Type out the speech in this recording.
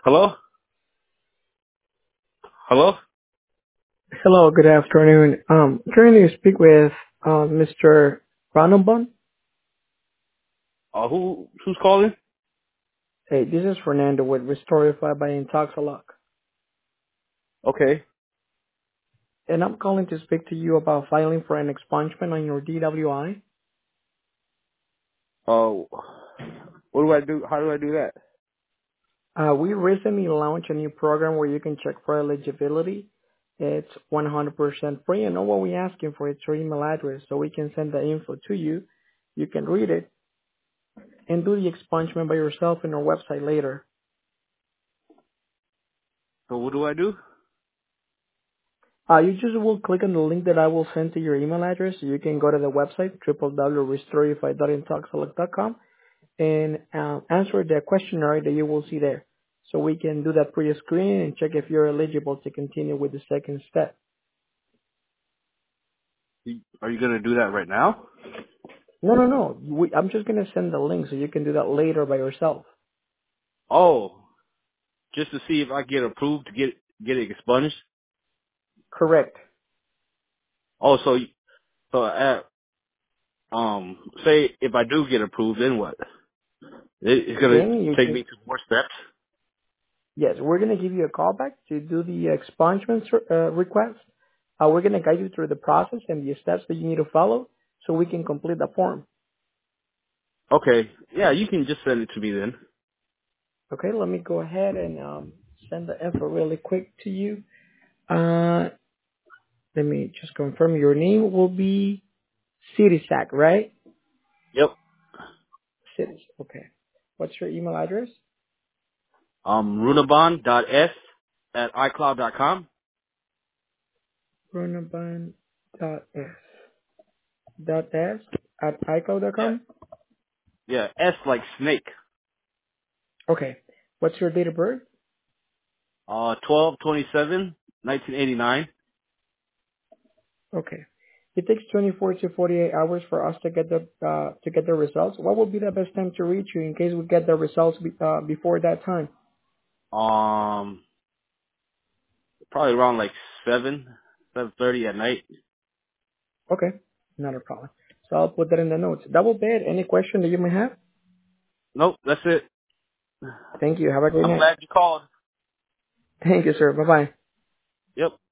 Hello? Hello? Hello, good afternoon. Currently you speak with Mr. Ranambon. Who's calling? Hey, this is Fernando with Restorify by Intoxalock. Okay. And I'm calling to speak to you about filing for an expungement on your DWI. Uh, what do I do? How do I do that? We recently launched a new program where you can check for eligibility. It's 100% free, and all what we're asking for is your email address so we can send the info to you. You can read it and do the expungement by yourself in our website later. So what do I do? You just will click on the link that I will send to your email address. You can go to the website, www.restorify.intoxalock.com, and answer the questionnaire that you will see there. So we can do that pre-screen and check if you're eligible to continue with the second step. Are you gonna do that right now? No, no, no. I'm just going to send the link so you can do that later by yourself. Oh, just to see if I get approved to get it expunged. Correct. Oh, say if I do get approved, then what? It's gonna Then you take just, me to more steps. yes, we're going to give you a call back to do the expungement request. We're going to guide you through the process and the steps that you need to follow so we can complete the form. Okay. Yeah, you can just send it to me then. Okay, let me go ahead and send the info really quick to you. Uh, Let me just confirm your name will be Citisac, right? Yep. Citis. Okay. What's your email address? Runaban.s@icloud.com. Runaban.s at Yeah. iCloud.com. Yeah. S like snake. Okay. What's your date of birth? 12/27/1989. Okay. It takes 24 to 48 hours for us to get the results. What would be the best time to reach you in case we get the results before that time? Probably around like 7:30 at night. Okay, not a problem. So I'll put that in the notes. Double bed. Any question that you may have? Nope, that's it. Thank you. Have a great I'm night. glad you called. Thank you, sir. Bye bye. Yep.